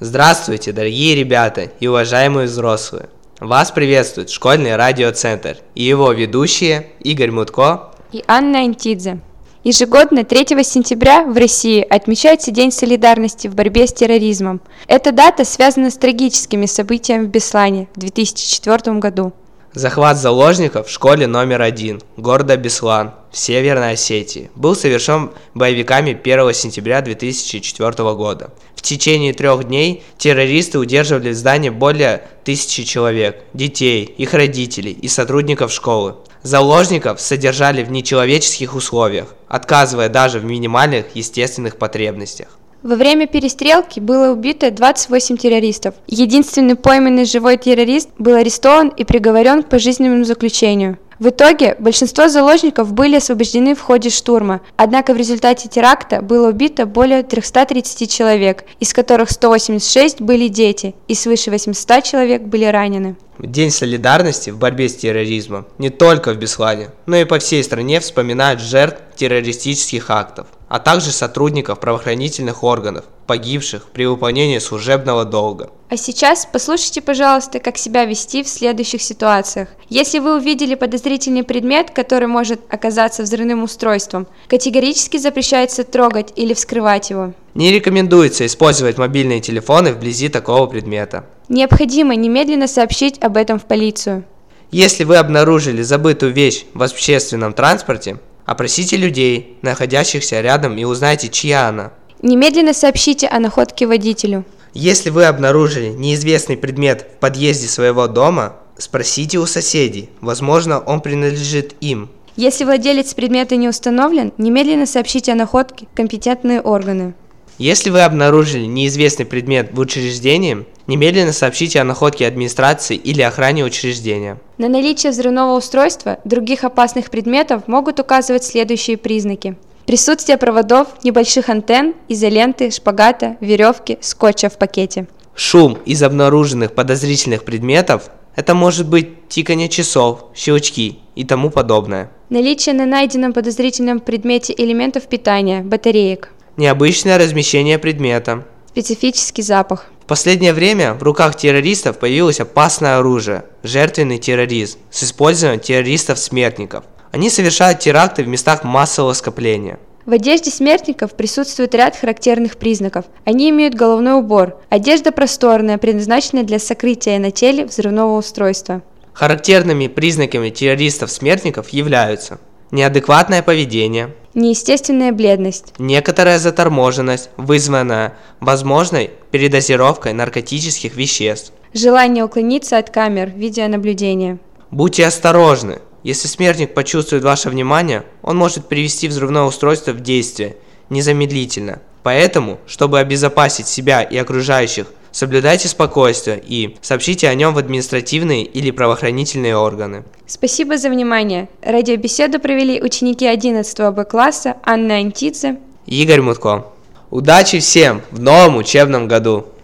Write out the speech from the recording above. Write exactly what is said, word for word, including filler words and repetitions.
Здравствуйте, дорогие ребята и уважаемые взрослые! Вас приветствует школьный радиоцентр и его ведущие Игорь Мутко и Анна Антидзе. Ежегодно третьего сентября в России отмечается День солидарности в борьбе с терроризмом. Эта дата связана с трагическими событиями в Беслане в две тысячи четвёртом году. Захват заложников в школе номер один города Беслан в Северной Осетии был совершен боевиками первого сентября две тысячи четвёртого года. В течение трех дней террористы удерживали в здании более тысячи человек, детей, их родителей и сотрудников школы. Заложников содержали в нечеловеческих условиях, отказывая даже в минимальных естественных потребностях. Во время перестрелки было убито двадцать восемь террористов. Единственный пойманный живой террорист был арестован и приговорен к пожизненному заключению. В итоге большинство заложников были освобождены в ходе штурма, однако в результате теракта было убито более трёхсот тридцати человек, из которых сто восемьдесят шесть были дети, и свыше восьмисот человек были ранены. День солидарности в борьбе с терроризмом не только в Беслане, но и по всей стране вспоминают жертв террористических актов, а также сотрудников правоохранительных органов, погибших при выполнении служебного долга. А сейчас послушайте, пожалуйста, как себя вести в следующих ситуациях. Если вы увидели подозрительный предмет, который может оказаться взрывным устройством, категорически запрещается трогать или вскрывать его. Не рекомендуется использовать мобильные телефоны вблизи такого предмета. Необходимо немедленно сообщить об этом в полицию. Если вы обнаружили забытую вещь в общественном транспорте, опросите людей, находящихся рядом, и узнайте, чья она. Немедленно сообщите о находке водителю. Если вы обнаружили неизвестный предмет в подъезде своего дома, спросите у соседей, возможно, он принадлежит им. Если владелец предмета не установлен, немедленно сообщите о находке в компетентные органы. Если вы обнаружили неизвестный предмет в учреждении, немедленно сообщите о находке администрации или охране учреждения. На наличие взрывного устройства других опасных предметов могут указывать следующие признаки. Присутствие проводов, небольших антенн, изоленты, шпагата, веревки, скотча в пакете. Шум из обнаруженных подозрительных предметов – это может быть тиканье часов, щелчки и тому подобное. Наличие на найденном подозрительном предмете элементов питания, батареек. Необычное размещение предмета. Специфический запах. В последнее время в руках террористов появилось опасное оружие – жертвенный терроризм с использованием террористов-смертников. Они совершают теракты в местах массового скопления. В одежде смертников присутствует ряд характерных признаков. Они имеют головной убор. Одежда просторная, предназначенная для сокрытия на теле взрывного устройства. Характерными признаками террористов-смертников являются неадекватное поведение, неестественная бледность, некоторая заторможенность, вызванная возможной передозировкой наркотических веществ, желание уклониться от камер видеонаблюдения. Будьте осторожны. Если смертник почувствует ваше внимание, он может привести взрывное устройство в действие незамедлительно. Поэтому, чтобы обезопасить себя и окружающих, соблюдайте спокойствие и сообщите о нем в административные или правоохранительные органы. Спасибо за внимание. Радиобеседу провели ученики одиннадцатого Б класса Анна Антидзе и Игорь Мутко. Удачи всем в новом учебном году!